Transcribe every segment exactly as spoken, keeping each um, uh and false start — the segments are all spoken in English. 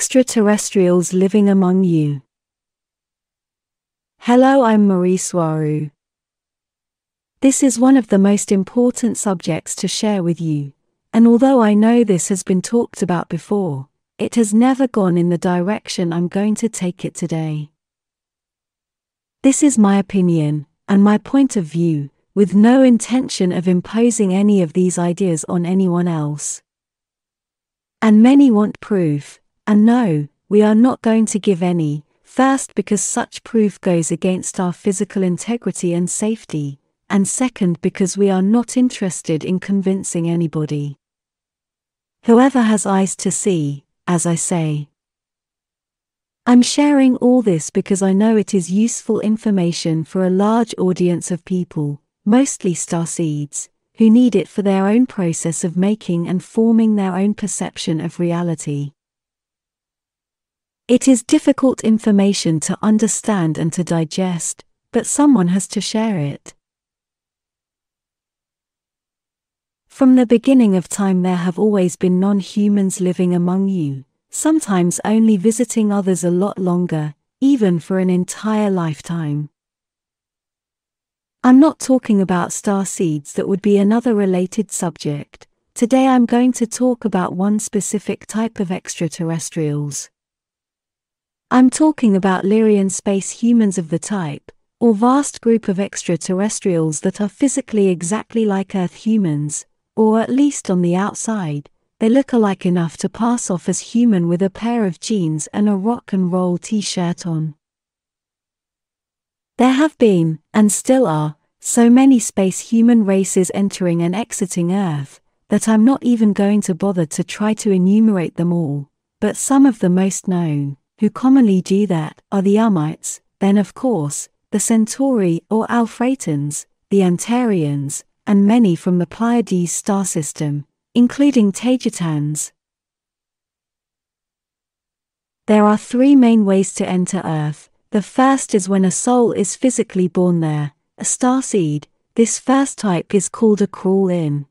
Extraterrestrials living among you. Hello, I'm Marie Soirou. This is one of the most important subjects to share with you, and although I know this has been talked about before, it has never gone in the direction I'm going to take it today. This is my opinion, and my point of view, with no intention of imposing any of these ideas on anyone else. And many want proof, and no, we are not going to give any, first because such proof goes against our physical integrity and safety, and second because we are not interested in convincing anybody. Whoever has eyes to see, as I say. I'm sharing all this because I know it is useful information for a large audience of people, mostly starseeds, who need it for their own process of making and forming their own perception of reality. It is difficult information to understand and to digest, but someone has to share it. From the beginning of time there have always been non-humans living among you, sometimes only visiting others a lot longer, even for an entire lifetime. I'm not talking about starseeds, that would be another related subject. Today I'm going to talk about one specific type of extraterrestrials. I'm talking about Lyrian space humans of the type, or vast group of extraterrestrials that are physically exactly like Earth humans, or at least on the outside, they look alike enough to pass off as human with a pair of jeans and a rock and roll t-shirt on. There have been, and still are, so many space human races entering and exiting Earth, that I'm not even going to bother to try to enumerate them all, but some of the most known, who commonly do that, are the Umites, then of course, the Centauri or Alphratans, the Antarians, and many from the Pleiades star system, including Tagetans. There are three main ways to enter Earth. The first is when a soul is physically born there, a starseed. This first type is called a crawl-in.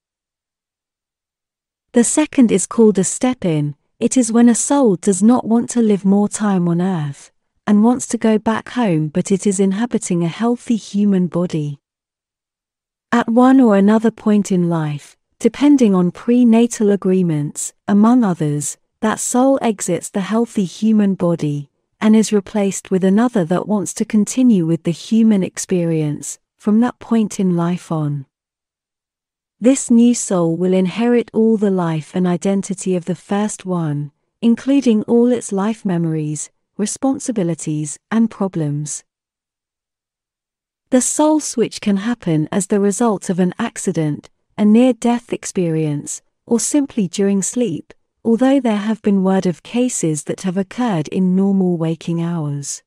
The second is called a step-in. It is when a soul does not want to live more time on Earth, and wants to go back home, but it is inhabiting a healthy human body. At one or another point in life, depending on prenatal agreements, among others, that soul exits the healthy human body, and is replaced with another that wants to continue with the human experience, from that point in life on. This new soul will inherit all the life and identity of the first one, including all its life memories, responsibilities, and problems. The soul switch can happen as the result of an accident, a near-death experience, or simply during sleep, although there have been word of cases that have occurred in normal waking hours.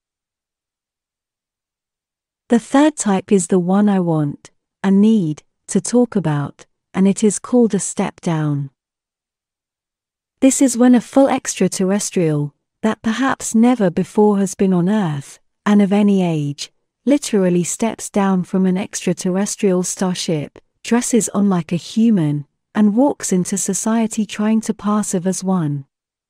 The third type is the one I want, and need, to talk about, and it is called a step down. This is when a full extraterrestrial, that perhaps never before has been on Earth, and of any age, literally steps down from an extraterrestrial starship, dresses on like a human, and walks into society trying to pass off as one.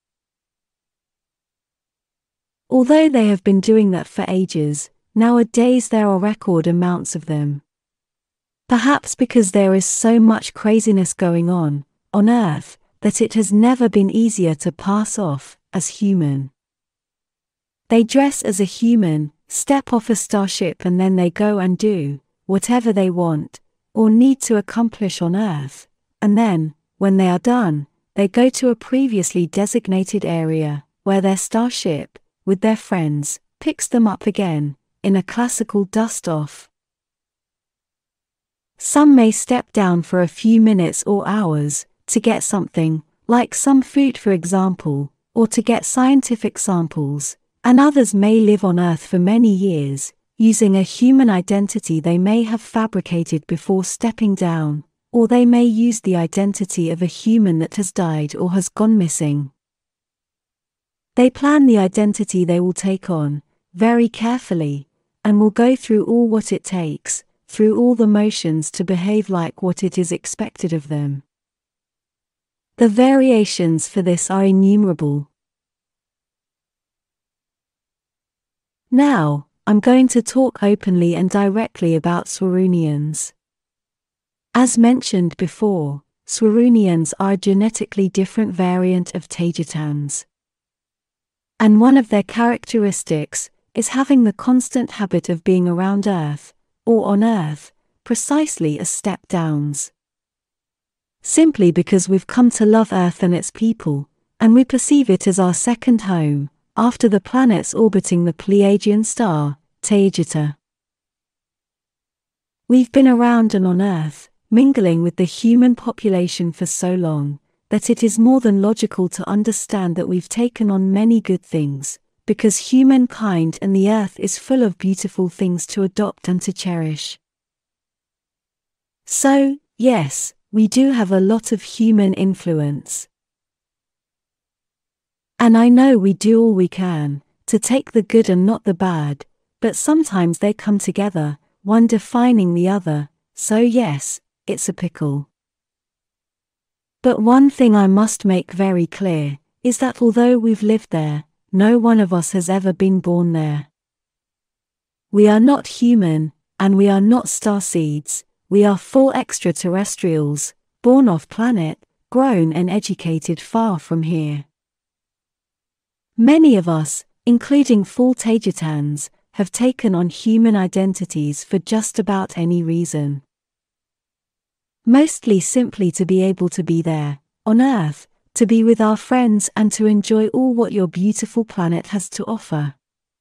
Although they have been doing that for ages, nowadays there are record amounts of them. Perhaps because there is so much craziness going on, on Earth, that it has never been easier to pass off as human. They dress as a human, step off a starship, and then they go and do whatever they want, or need to accomplish on Earth, and then, when they are done, they go to a previously designated area, where their starship, with their friends, picks them up again, in a classical dust-off. Some may step down for a few minutes or hours, to get something, like some food for example, or to get scientific samples, and others may live on Earth for many years, using a human identity they may have fabricated before stepping down, or they may use the identity of a human that has died or has gone missing. They plan the identity they will take on, very carefully, and will go through all what it takes, through all the motions to behave like what it is expected of them. The variations for this are innumerable. Now, I'm going to talk openly and directly about Swarunians. As mentioned before, Swarunians are a genetically different variant of Tagetans. And one of their characteristics is having the constant habit of being around Earth, or on Earth, precisely as step-downs. Simply because we've come to love Earth and its people, and we perceive it as our second home, after the planets orbiting the Pleiadian star, Taygeta. We've been around and on Earth, mingling with the human population for so long, that it is more than logical to understand that we've taken on many good things, because humankind and the Earth is full of beautiful things to adopt and to cherish. So, yes, we do have a lot of human influence. And I know we do all we can to take the good and not the bad, but sometimes they come together, one defining the other, so yes, it's a pickle. But one thing I must make very clear is that although we've lived there, no one of us has ever been born there. We are not human, and we are not starseeds, we are full extraterrestrials, born off planet, grown and educated far from here. Many of us, including full Tagetans, have taken on human identities for just about any reason. Mostly simply to be able to be there, on Earth, to be with our friends and to enjoy all what your beautiful planet has to offer.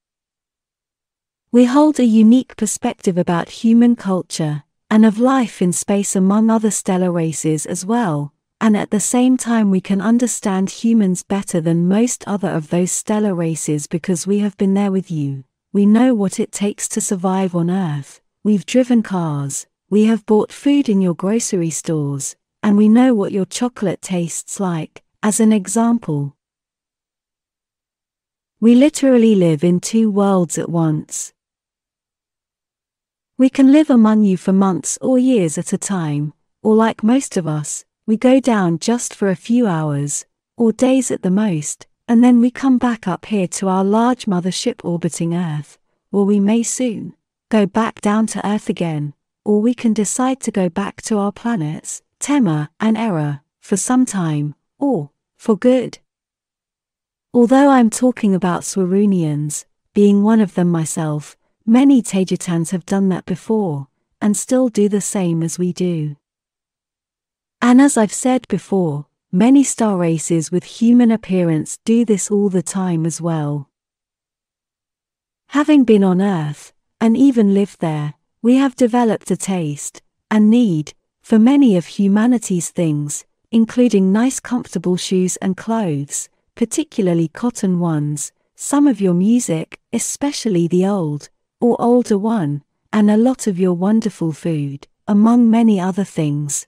We hold a unique perspective about human culture, and of life in space among other stellar races as well, and at the same time we can understand humans better than most other of those stellar races because we have been there with you. We know what it takes to survive on Earth, we've driven cars, we have bought food in your grocery stores, and we know what your chocolate tastes like, as an example. We literally live in two worlds at once. We can live among you for months or years at a time, or like most of us, we go down just for a few hours, or days at the most, and then we come back up here to our large mothership orbiting Earth, or we may soon go back down to Earth again, or we can decide to go back to our planets, Tema and Era, for some time, or for good. Although I'm talking about Swarunians, being one of them myself, many Tagetans have done that before, and still do the same as we do. And as I've said before, many star races with human appearance do this all the time as well. Having been on Earth, and even lived there, we have developed a taste, and need, for many of humanity's things, including nice comfortable shoes and clothes, particularly cotton ones, some of your music, especially the old, or older one, and a lot of your wonderful food, among many other things.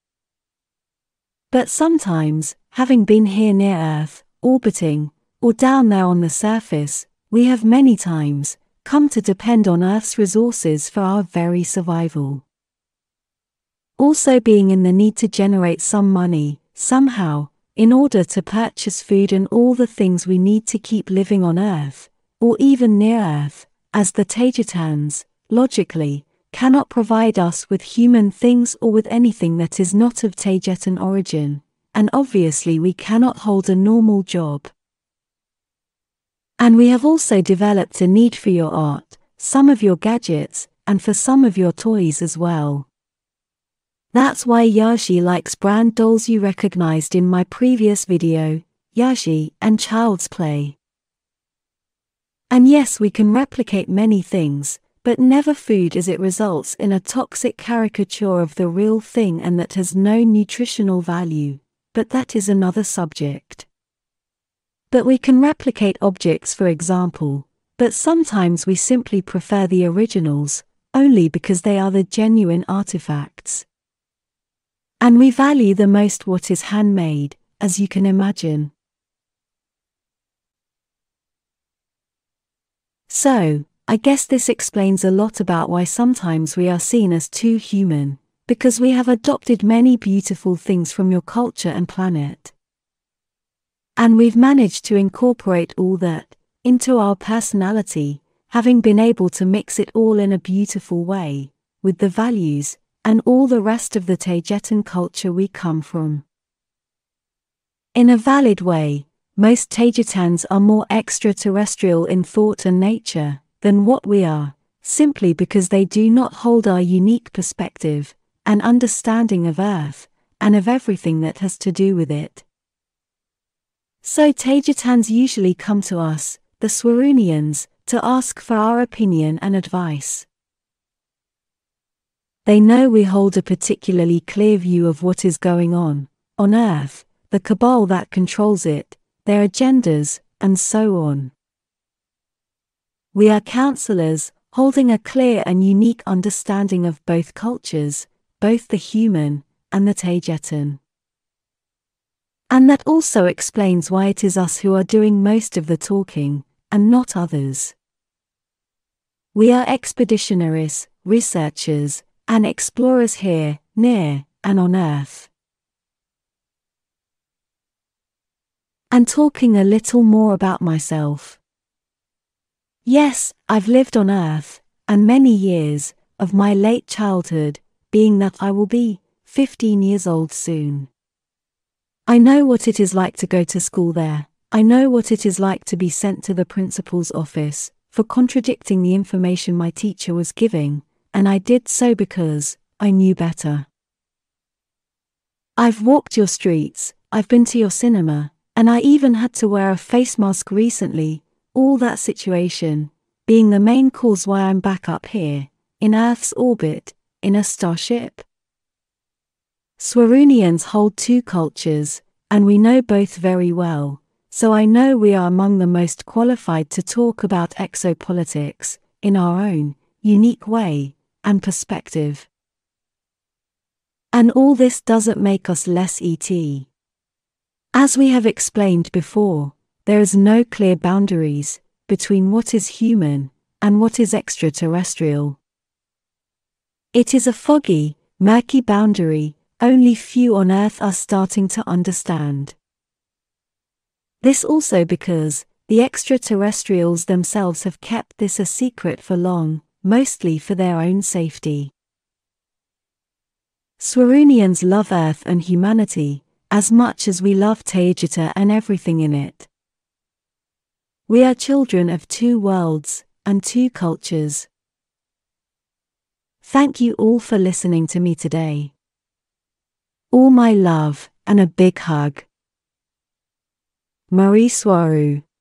But sometimes, having been here near Earth, orbiting, or down there on the surface, we have many times come to depend on Earth's resources for our very survival. Also being in the need to generate some money, somehow, in order to purchase food and all the things we need to keep living on Earth, or even near Earth, as the Tagetans, logically, cannot provide us with human things or with anything that is not of Tagetan origin, and obviously we cannot hold a normal job. And we have also developed a need for your art, some of your gadgets, and for some of your toys as well. That's why Yashi likes brand dolls you recognized in my previous video, Yashi and Child's Play. And yes, we can replicate many things, but never food, as it results in a toxic caricature of the real thing and that has no nutritional value, but that is another subject. But we can replicate objects, for example, but sometimes we simply prefer the originals, only because they are the genuine artifacts. And we value the most what is handmade, as you can imagine. So, I guess this explains a lot about why sometimes we are seen as too human, because we have adopted many beautiful things from your culture and planet. And we've managed to incorporate all that into our personality, having been able to mix it all in a beautiful way, with the values, and all the rest of the Tagetan culture we come from. In a valid way, most Tagetans are more extraterrestrial in thought and nature than what we are, simply because they do not hold our unique perspective and understanding of Earth, and of everything that has to do with it. So Tagetans usually come to us, the Swarunians, to ask for our opinion and advice. They know we hold a particularly clear view of what is going on, on Earth, the cabal that controls it, their agendas, and so on. We are counselors, holding a clear and unique understanding of both cultures, both the human and the Tagetan. And that also explains why it is us who are doing most of the talking, and not others. We are expeditionaries, researchers, and explorers here, near, and on Earth. And talking a little more about myself. Yes, I've lived on Earth, and many years, of my late childhood, being that I will be fifteen years old soon. I know what it is like to go to school there. I know what it is like to be sent to the principal's office for contradicting the information my teacher was giving, and I did so because I knew better. I've walked your streets, I've been to your cinema, and I even had to wear a face mask recently, all that situation being the main cause why I'm back up here, in Earth's orbit, in a starship. Swarunians hold two cultures, and we know both very well, so I know we are among the most qualified to talk about exopolitics, in our own, unique way, and perspective. And all this doesn't make us less E T. As we have explained before, there is no clear boundaries between what is human and what is extraterrestrial. It is a foggy, murky boundary only few on Earth are starting to understand. This also because the extraterrestrials themselves have kept this a secret for long, mostly for their own safety. Swarunians love Earth and humanity as much as we love Taygeta and everything in it. We are children of two worlds and two cultures. Thank you all for listening to me today. All my love and a big hug. Marie Swaru.